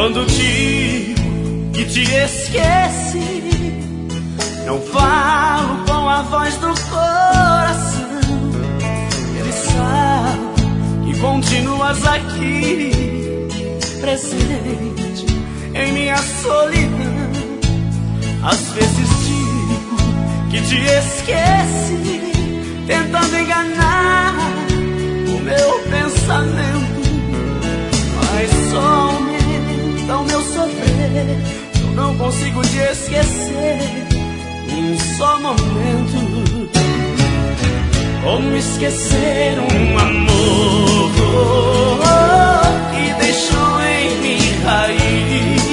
Quando digo que te esqueci, não falo com a voz do coração. Ele sabe que continuas aqui, presente em minha solidão. Às vezes digo que te esqueci, tentando enganar o meu pensamento, mas só aumenta o meu sofrer. Eu não consigo te esquecer um só momento. Como esquecer um amor que deixou em mim raiz?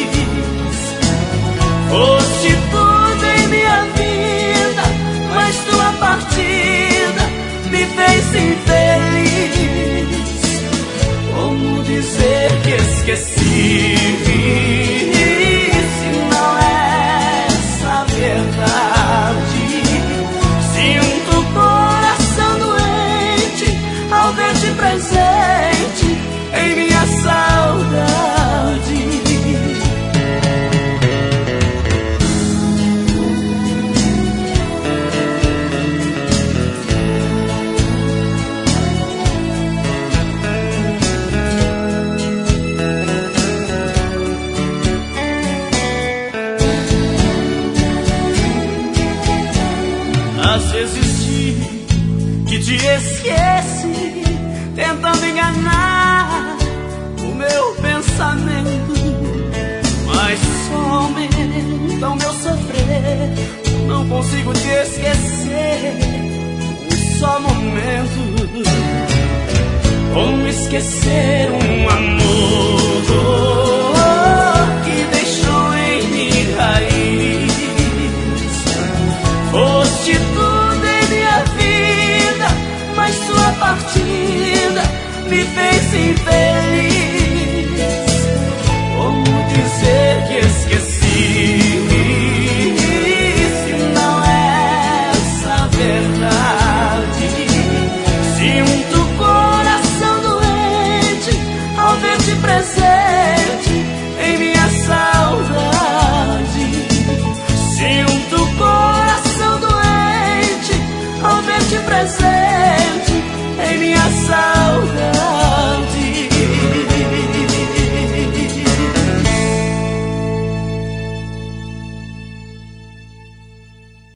Foste tudo em minha vida, mas tua partida me fez infeliz. Como dizer que esqueci, se não é essa verdade? Sinto o coração doente ao ver-te presente em minha saudade. Às vezes digo que te esqueci, tentando enganar o meu pensamento, mas só aumenta o meu sofrer. Não consigo te esquecer um só momento. Como esquecer um amor que deixou em mim raiz? Foste tudo em minha vida, mas sua partida me fez infeliz. Como dizer que esqueci, se não é essa verdade? Sinto